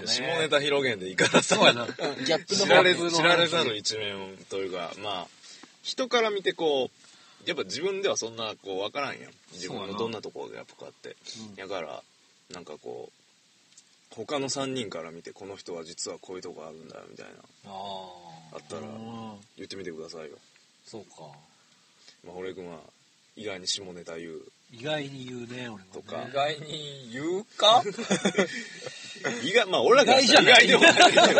ね。 下ネタ広げんでいいからさ。 そうやな。ギャップの知られざる一面というか、まあ、人から見てこう、やっぱ自分ではそんなこう分からんやん。自分のどんなところでやっぱこうやって。だから、なんかこう、他の3人から見てこの人は実はこういうとこあるんだよみたいな。あったら、言ってみてくださいよ。 そうか。 まあ、堀江君は意外に下ネタ言う。 意外に言うね、俺も、ね。 とか。 意外に言うかまあ、俺らが意外でもない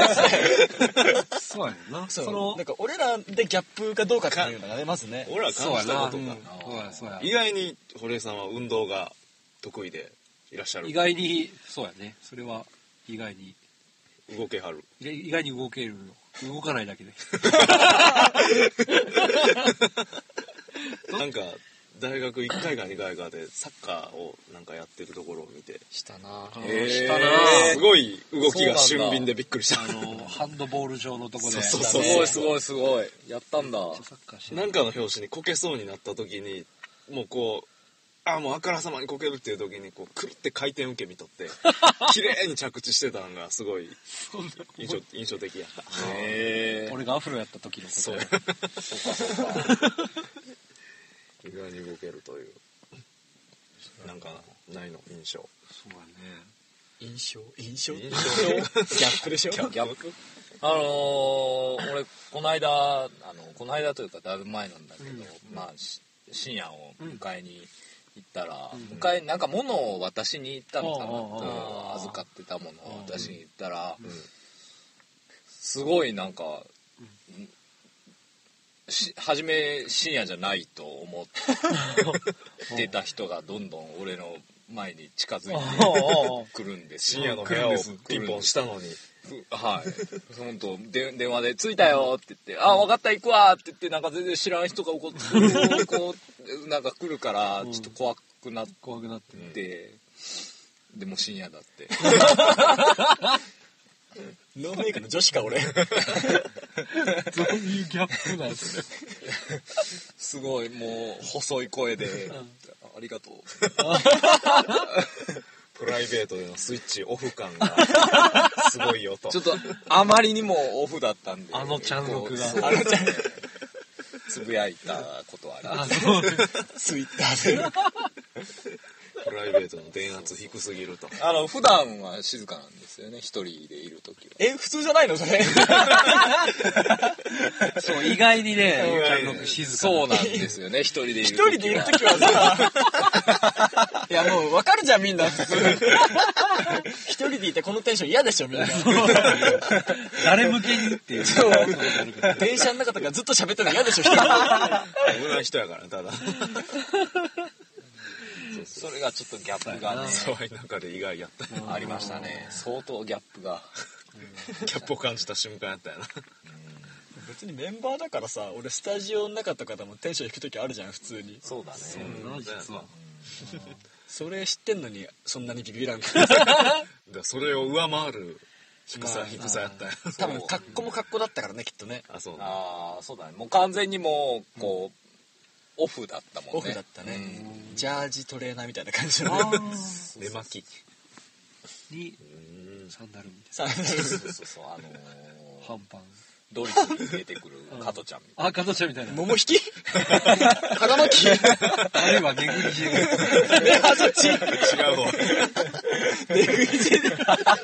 そうやな。 なんか俺らでギャップかどうかっていうのがね、まずね。 俺ら感じたことか。 そうや。 意外に堀江さんは運動が得意でいらっしゃる。 意外に、そうやね。それは意外に。 動けはる。 意外に動けるの。動かないだけで。 なんか、大学1回か2回かでサッカーをなんかやってるところを見て。 したなしたなすごい動きが俊敏でびっくりした。 ハンドボール場のとこで。 そうすごい。やったんだ。 なんかの拍子にこけそうになった時に、もうこう、もうあからさまにこけるっていう時にこうくるって回転受け見とって綺麗に着地してたのがすごい印象的やった。 俺がアフロやった時のこと。 そうか。意外に動けるというなんかないの印象。 そうだね。 印象ギャップでしょ。ギャップ。俺この間というかだいぶ前なんだけど、まあ深夜を迎えに行ったら、なんか物を渡しに行ったのかな、預かってたものを渡しに行ったら、すごいなんか、初め深夜じゃないと思ってた人がどんどん俺の前に近づいてくるんです深夜の部屋をピンポンしたのに。 はい。本当電話で着いたよって言って、分かった行くわって言って、なんか全然知らん人がこうなんか来るからちょっと怖くなってて、でも深夜だって。ノーメイクの女子か俺。 どういうギャップなんですか。 すごいもう細い声で、ありがとう。 プライベートでのスイッチオフ感がすごいよと。 ちょっとあまりにもオフだったんで。 ちゃん録が。 つぶやいたことはあります。ツイッターで。 プライベートの電圧低すぎると。 普段は静かなんですよね、一人でいるときは。普通じゃないのそれ。 そう、意外にね、ちゃん録静か。 そうなんですよね、一人でいるときは。 一人でいるときはさ、いやもうわかるじゃんみんな普通。一人でいてこのテンション嫌でしょみんな。 誰向けにっていう。 電車の中とかずっと喋ってるの嫌でしょ一人で。 危ない人やからただ。 それがちょっとギャップがね、 そういう中で意外やったありましたね。相当ギャップがギャップを感じた瞬間やったよな。 別にメンバーだからさ、俺スタジオの中とかでもテンション低く時あるじゃん普通に。 そうだね。 実は。 それ知ってんのにそんなにビビらんか。 それを上回る低さやったよ。 多分格好も格好だったからねきっとね。 そうだね。もう完全にもうこう。オフだったもんね。 オフだったね。ジャージトレーナーみたいな感じの。 寝巻きにサンダルみたいな。 そう半パン。 ドリフに出てくる加トちゃんみたいな。 加トちゃんみたいな。 桃引き？腹巻き？ あるいはネグリジェ。 ね、そっち。 違う方。 ネグリジェ。ギ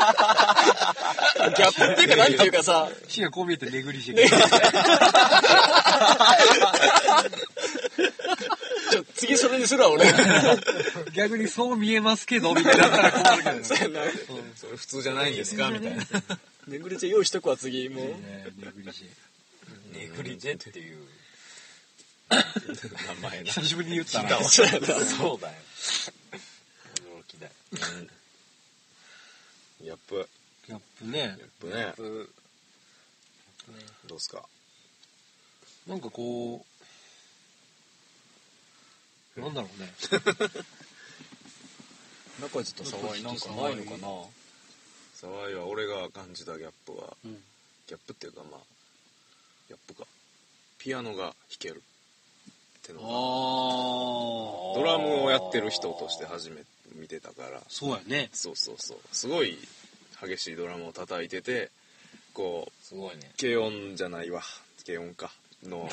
ャップっていうか何っていうかさ。 シがこう見えてネグリジェ。 次それにするわ俺。 逆にそう見えますけどみたいなったら困るけど。 それ普通じゃないんですかみたいな。 ネグリジェ用意しとくわ次もう。 ネグリジェ。 ネグリジェっていう名前な。 久しぶりに言ったな。 そうだよ。驚きだよ。 ギャップ。 ギャップね。 どうすか。 なんかこうなんだろうね。 中地と沢井なんかないのかな。 沢井は俺が感じたギャップは、ギャップっていうかまあギャップか。ピアノが弾けるってのがドラムをやってる人として初めて見てたから。 そうやね。 そうすごい激しいドラムを叩いててこうすごいね。 軽音じゃないわ軽音かの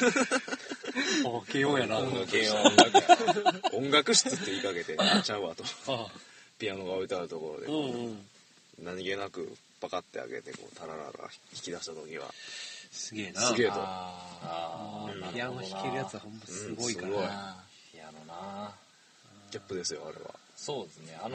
軽音やな。 軽音だから。 音楽室って言いかけてちゃうわとあピアノが置いてあるところでうんうん。 何気なくパカって開けてこうタラララ弾き出した時はすげえな。 すげえとああ、 ピアノ弾けるやつはほんますごいからうんすごいな。 ピアノな。 ギャップですよあれはそうですね。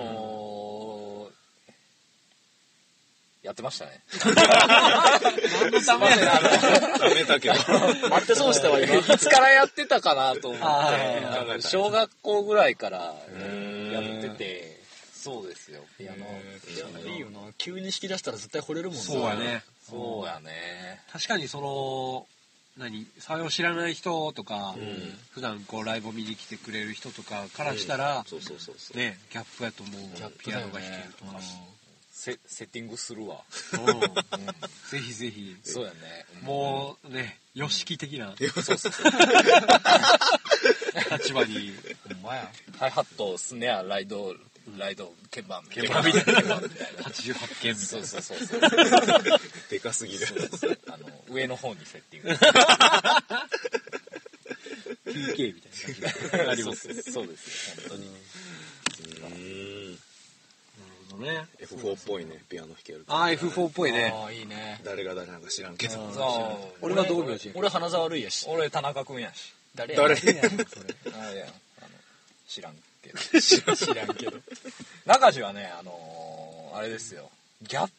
やってましたね。 何のためやダメだけど待ってそうしたわ今。 いつからやってたかなと思って、 あ小学校ぐらいからやってて、そうですよ、ピアノ。 ピアノいいよな。急に弾き出したら絶対惚れるもんな。 そうやね。 そうやね。 確かにその沢を知らない人とか、普段こうライブを見に来てくれる人とかからしたら、 そうそうそうそうねギャップやと思う。ピアノが弾けるとか。 セッティングするわ。 ぜひぜひ。 そうやね。 もうね、ヨシキ的なそうそうそう。 立場に。 ほんまや。ハイハット、スネア、ライド、鍵盤みたいな。 88件みたいな。 そうそうそう。 でかすぎる上の方にセッティング。 PK みたいな。あります。 そうですよ、本当に。 ね。 F4 っぽいねピアノ弾けるああ、F4 っぽいね。 ああいいね。 誰が誰なんか知らんけど俺は道明寺。 俺花沢類やし。 俺、田中君やし。 誰誰やねんそれ。 あいや、知らんけど。 知らんけど。 中地はね、あれですよ。ギャッ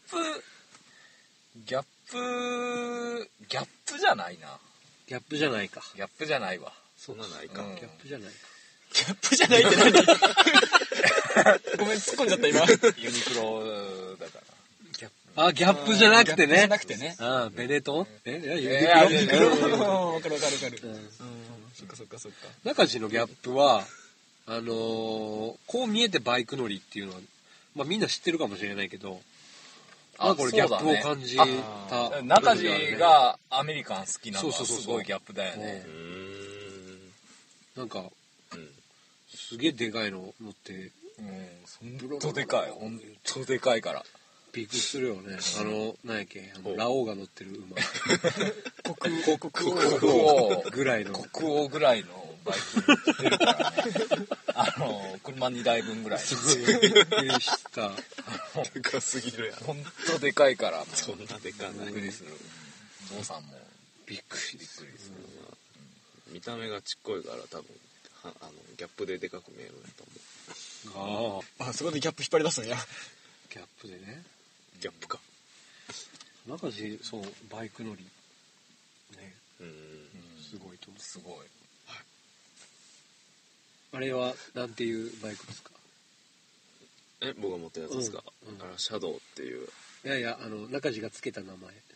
プじゃないな。 ギャップじゃないか。 ギャップじゃないわ。 そんなないかうんギャップじゃないか。 ギャップじゃないって何？ごめん突っ込んじゃった今。 ユニクロだから。 あ、ギャップじゃなくてね。 じゃなくてね。 ああ、ベネトンユニクいやいやいやロわかるわかるわかる。そっかそっかそっか。 中地のギャップは、こう見えてバイク乗りっていうのは、まあみんな知ってるかもしれないけど、まあこれギャップを感じた。 中地がアメリカン好きなのはそうそうそうすごいギャップだよね。 なんか、すげえでかいの乗って、 ほんとでかい。ほんとでかいから。 びっくりするよね。なんやっけ、ラオウが乗ってる馬。 国王ぐらいの。 国王ぐらいのバイク乗ってるからね。車2台分ぐらい。 すごいびっくりした。 でかすぎるやんほんとでかいから。 そんなでかないびっくりする。お父さんもびっくりする。 見た目がちっこいから多分ギャップででかく見えるんやと思うああ、そこでギャップ引っ張り出すんや。 ギャップでね。 ギャップか中地、そう、バイク乗り。ね。すごいと思う。 すごい。 あれは、なんていうバイクですか？ 僕が持ったやつですかシャドウっていういやいや、中地がつけた名前。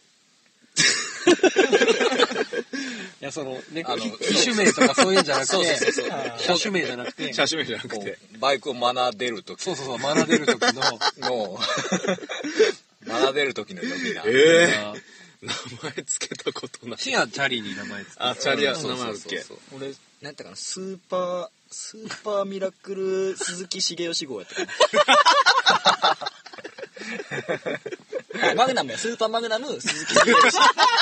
いや、その、ね、機種名とかそういうんじゃなくて、車種名じゃなくて、 車種名じゃなくてバイクを学べるときそう、学べる時の、 学べるときの呼び名。 名前つけたことないシアチャリに名前つけた。 あチャリア名前あるっけ俺、なんやったかな、スーパーミラクル鈴木茂義号やったかな。マグナムや、スーパーマグナム鈴木茂義。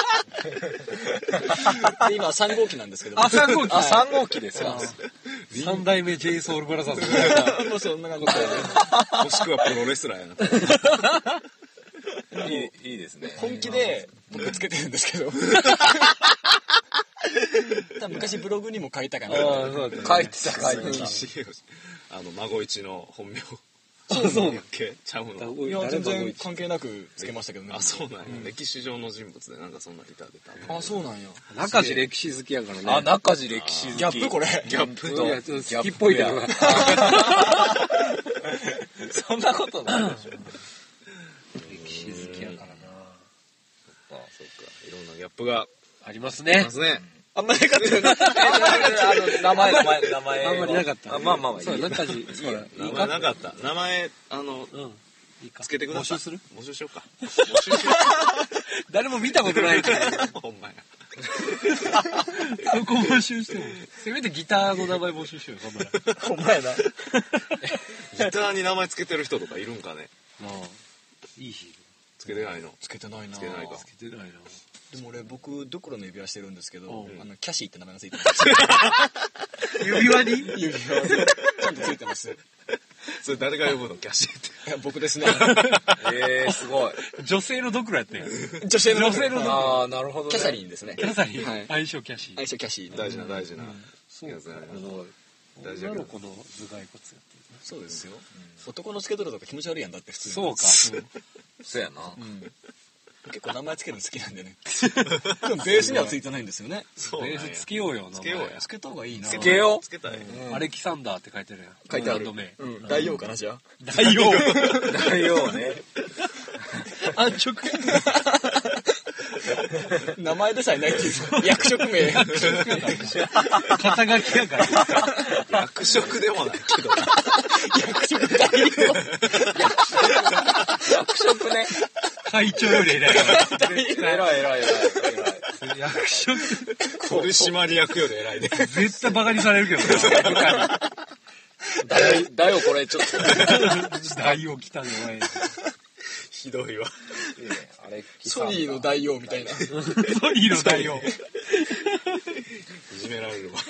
で今3号機なんですけど。 あ、3号機。 あ、3号機ですよ。 3代目 j ソ o ルブラザーズ。 もうそんな感じだよね。 もしくはプロレスラーやないいですね。 本気で僕つけてるんですけど。多分昔ブログにも書いたかな。 書いてた。 孫一の本名そうやっけちゃうのいや全然関係なくつけましたけどね。 あそうなんや歴史上の人物でなんかそんなリターでたあ、そうなんや。 中地歴史好きやからね。 あ、中地歴史好き。 ギャップこれ。 ギャップといやちょっと好きっぽいけどな。 そんなことないでしょ。 歴史好きやからな。 そっかいろんなギャップがありますね。 ますねあんまりなかったよね。 名前。 あんまりなかった。 まあまあまあいい。 そう、中地、そうだ。 名前なかった名前いいかつけてください募集する？ 募集しようか誰も見たことないから。 ほんまやそこ募集しても。せめてギターの名前募集しようよ、そんなら。 ほんまやな。 ギターに名前つけてる人とかいるんかねああ、いいシーつけてないの。 つけてないな。 つけてないか。 つけてないな。 でも俺僕ドクロの指輪してるんですけど、 うんキャシーって名前がついてます指輪に指輪ちゃんとついてます。 それ誰が呼ぶのキャッシーって。 いや僕ですね。 すごい。 女性のドクロやったんや。 女性の女性のドクロ。 ああ、なるほどね。 キャサリンですね。 キャサリン、 はい相性キャシー。 相性キャシー。 大事な大事な。 そうか。 やつやな大事女やけどの子の頭蓋骨やってる。 そうですよ。男のつけとるとか気持ち悪いやんだって普通に。 そうか。 そうやな。 結構名前つけるの好きなんでね。でもベースにはついてないんですよね。 そうなんや。 ベースつけようよな。 つけようやつけた方がいいな。 つけよう。 つけたい。 アレキサンダーって書いてるやん。 書いてある。 ブランド名。 大王かなじゃあ。 大王。 大王ね。 安直。 名前でさえないっていう役職名。 肩書きやから。 役職でもないけど。 役職大王。 役職ね。 会長より偉いから。 偉い。 役職。 取締役より偉いね。 絶対バカにされるけどな。 大王これちょっと。 大王来たね、お前。 ひどいわ。 あれ、 ソニーの大王みたいな。 ソニーの大王。 いじめられるわ。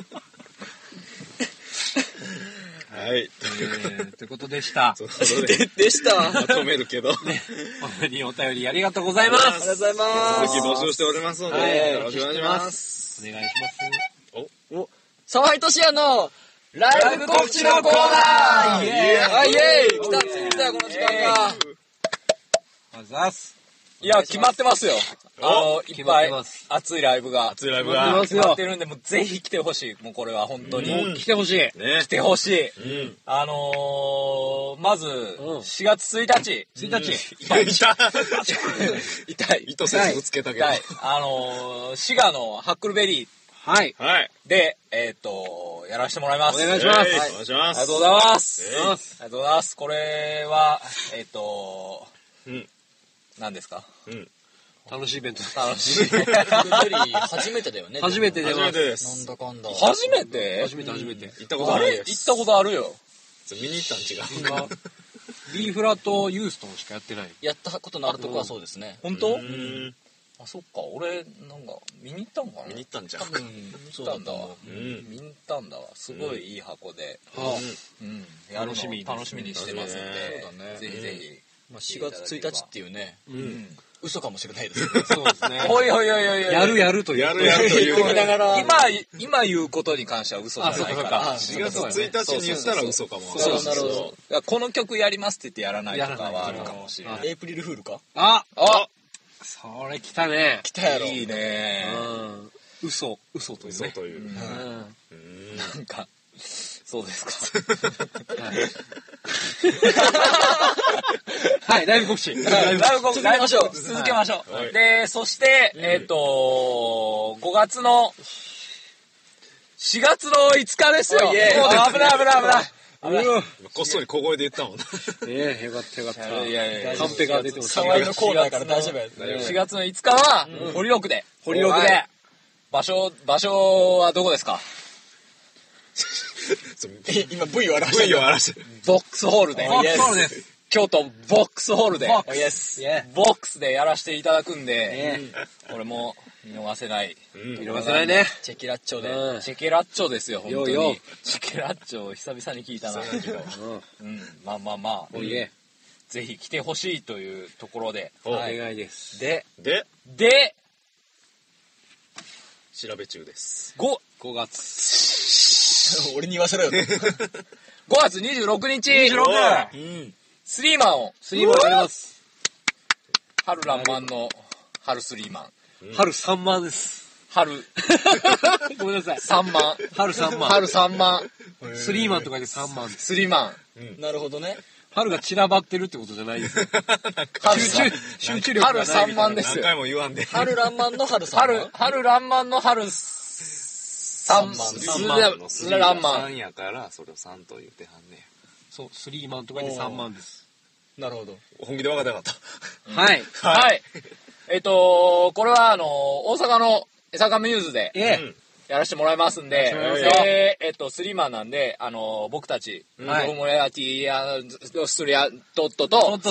はい。 ということでした。 そういうことででした。 まとめるけど。 本当にお便りありがとうございます。 ありがとうございます。 続き募集しておりますのはいで、よろしくお願いします。 お願いします。 沢井俊也のライブ告知のコーナーイエーイ来た、ついたよ、この時間が。 あざっす。 いや、決まってますよ。いっぱい熱いライブが。 熱いライブが決まってま。 決まってるんで、もうぜひ来てほしい。もうこれは本当に。 もう来てほしい。 ね。 来てほしい。 うん。 まず、4月1日。 1日。 痛い。 痛い。糸せずつけたけど。 痛い。滋賀のハックルベリーはい。 はい。 で、やらせてもらいます。 お願いしますお願いします。 ありがとうございます。 えいありがとうございます。これは、 うん。 何ですか？ うん。 楽しいイベント。 楽しい。 初めてだよね。 初めて出ます。 初めてでなんす。 だかんだ。 初めて初めて。 行ったことあないです。 れ行ったことあるよ。 見に行ったん違う。 今、B フラとユーストンしかやってない。 やったことのあるとこはそうですね。 本当？ うん。 あ、そっか。俺、なんか、見に行ったんかな？ 見に行ったんじゃん。 見に行ったんだわ。 うん。 見に行ったんだわ。すごいいい箱で。 はうん。やるの楽しみですね楽しみにしてますんで。 そうだねぜひぜひ。 まあ4月1日っていうね、 うん。 嘘かもしれないです。 そうですね。 おいおいおいおいおい。 やるという。 やるという。 言いながら。 今言うことに関しては嘘じゃないから。 あ 4月1日に言ったら嘘かもわかそうらんけど。 なるほど。いやこの曲やりますって言ってやらないとかはあるかもしれない。 エイプリルフールかああ、 それ来たね。 来たやろ。 いいね。 嘘というね。 嘘という。 うんなんか、そうですか。 はい、ライブ告知。 ライブ続けましょう続けましょう。 はいで、そして、5月の、4月の5日ですよ。 おいえもう危ない。 こっそり小声で言ったもんな。 よかった。 いやカンペが出てます。 沢井のコーナーから大丈夫や。 4月の5日は、堀六で。堀六で。場所はどこですか？ 今 V を表して V を荒らしてる。 ボックスホールで。 ボックスホールです。 京都ボックスホールで。 ボックスイエス。 ボックスでやらせていただくんで、これも見逃せない。 うん。 見逃せないね。 チェキラッチョで。 チェケラッチョですよ、本当よに。チェケラッチョ久々に聞いたな。まあ。 おいえ。 ぜひ来てほしいというところで。 おはい願いです。 で、 で、 調べ中です。 5 5月。 俺に言わせろよ。 5月26日、スリーマンを、 スリーマンやります。 春爛漫の春スリーマン。 春3万です。 春ごめんなさい。 3万。 春3万。 春3万。 スリーマンとかで3万です。 スリーマン。 なるほどね。 春が散らばってるってことじゃないですよ。集中力春がないみたいな。 3万です何よ。 回も言わんで。 春爛漫の春さん。 春爛漫の春3万。 3万の3が爛漫。 3やから、それを3と言ってはんねそう、スリーマンとかで3万です。 なるほど。 や。本気で分かってなかった。 はい。 はい。これは大阪の江坂ミューズで、 やらせてもらいますんで、スリーマンなんで、僕たち、ドロモヤティやストリアトットと、ワン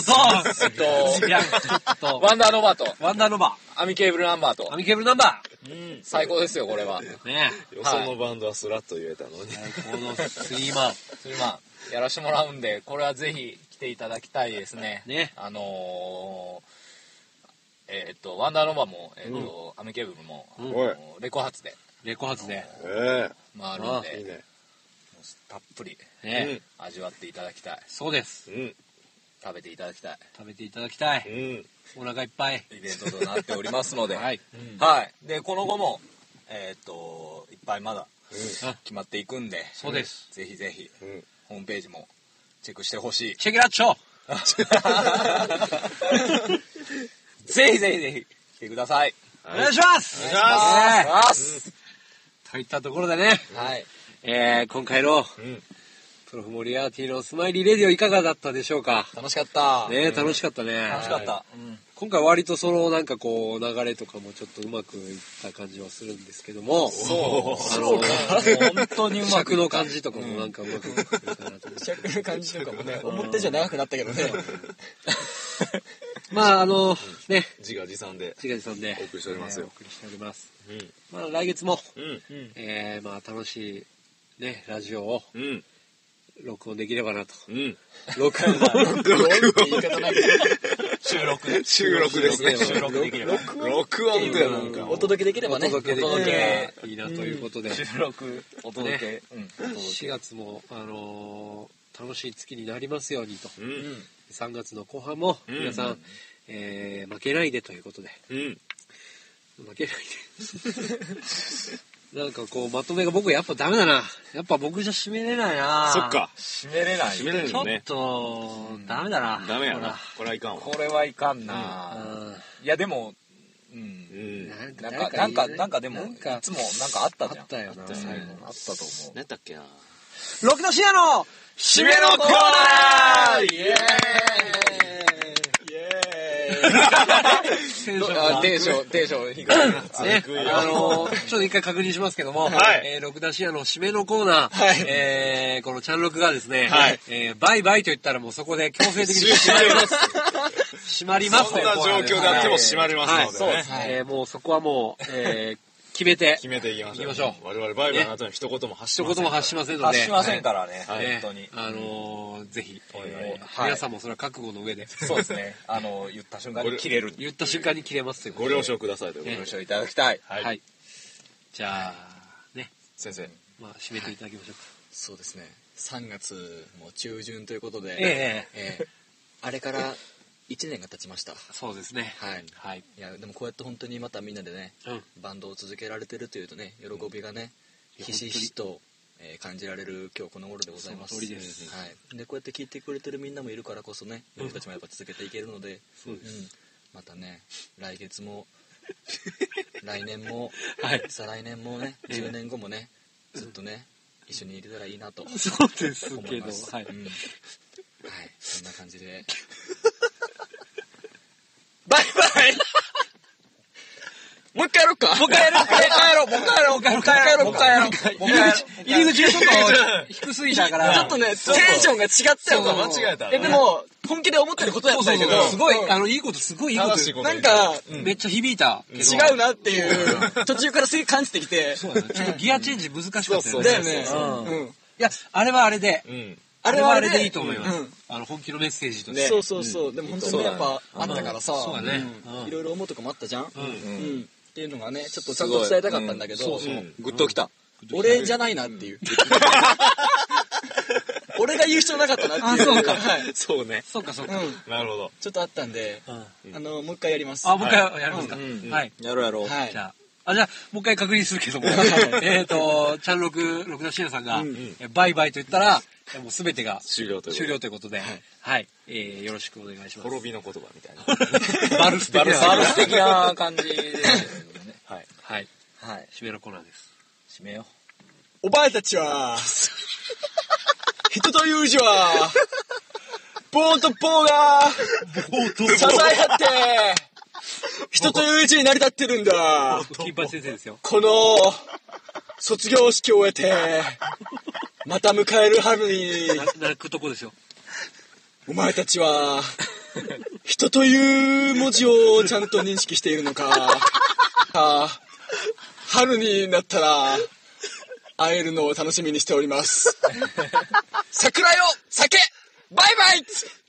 ダーノバと、アミケーブルナンバー、最高ですよ、これは。 ね。よそのバンドはスラッと言えたのに。 このスリーマンやらせてもらうんで、これはぜひ来ていただきたいですね。ワンダーノバも、アミケーブルも、レコ発で。回るんで、たっぷり味わっていただきたい。 そうです。 食べていただきたい。 お腹いっぱい。 イベントとなっておりますので。はい。で、この後も、いっぱいまだ決まっていくんで、 そうです。 ぜひぜひ、ホームページもチェックしてほしい。 チェックラッチョぜひぜひ来てください。 お願いします。といったところでね、今回のプロフモリアーティのスマイリーレディオいかがだったでしょうか。 楽しかった。 楽しかったね。 楽しかった。 今回割とそのなんかこう流れとかもちょっとうまくいった感じはするんですけども、 そうか。本当にうまく。 尺の感じとかもなんかうまくいったかなと思って。 尺の感じとかもね、思ったじゃ長くなったけどね。 まあね、 自画自賛でお送りしておりますよ。まあ来月もまあ楽しいねラジオを録音できればなと。 録音って言い方ないけど。 収録ですね。 収録できれば。 録音ってなんかお届けできればね。 お届けできればいいなということで。 収録お届け。 4月も楽しい月になりますようにと。3月の後半も皆さん負けないでということで。負けないで。なんかこうまとめが僕やっぱダメだな。やっぱ僕じゃ締めれないな。 そっか。 締めれない。 ちょっとダメだな。 ダメやな。これはいかんわ。 これはいかんな。いやでもなんかでもいつもなんかあったじゃん。 あったよな。最後あったと思う。 何やったっけな。 ロキノシアの締めのコーナー。イエーイ。テンション低いな。 ちょっと一回確認しますけども、ロクダシアの締めのコーナー、このチャンロクがですね、バイバイと言ったらもうそこで強制的に閉まります。 そんな状況であっても閉まりますのでね。 もうそこはもう、決めていきましょう。我々バイバイの後に一言も発しませんので。 発しませんからね。本当に。 ぜひ、皆さんもそれは覚悟の上で。 そうですね。言った瞬間に切れる。 言った瞬間に切れますよ。 ご了承くださいというご了承いただきたい。 はい。じゃあ、ね。 先生。 まあ、締めていただきましょうか。 そうですね。3月も中旬ということで、あれから1年が経ちました。 そうですね。 はい。いやでもこうやって本当にまたみんなでね、バンドを続けられてるというとね、喜びがね、ひしひしと感じられる今日この頃でございます。 その通りです。 はい。でこうやって聞いてくれてるみんなもいるからこそね、僕たちもやっぱ続けていけるので、またね、来月も来年も再来年もね、10年後もね、ずっとね一緒にいれたらいいなと。 そうですけど、はい。 そんな感じで。 バイバイ。 もう一回やろうか。 もう一回やろう。 入り口がちょっと低すぎたから。 ちょっとね、テンションが違ったよ。 間違えた。 でも、本気で思ってることやったんだけど、 すごい、いいこと。 なんか、 めっちゃ響いた。 違うなっていう、途中からすぐ感じてきて。 そうだね。ちょっとギアチェンジ難しかったよね。 だよね。 いや、あれはあれで。あれはあれでいいと思います。本気のメッセージとして。 そう。でも本当にやっぱあったからさ、いろいろ思うとかもあったじゃん。っていうのがね、ちょっとちゃんと伝えたかったんだけど、 グッときた。 俺じゃないなっていう。俺が言う必要なかったなっていう。 そうか。 そうね。 そうか。 なるほど。 ちょっとあったんで、もう一回やります。 もう一回やりますか。はい。 やろう。 じゃあ、もう一回確認するけども、チャンロクダシーナさんが、バイバイと言ったら、もうすべてが終了ということで、はい。よろしくお願いします。 滅びの言葉みたいな。 バルス的な感じですね。 はい。締めのコーナーです。 締めよう。お前たちは、人という字は、棒と棒が、支え合って、人という字に成り立ってるんだ。 金八先生ですよ。 この卒業式を終えてまた迎える春に泣くとこですよ。 お前たちは人という文字をちゃんと認識しているのか。春になったら会えるのを楽しみにしております。桜よ酒バイバイ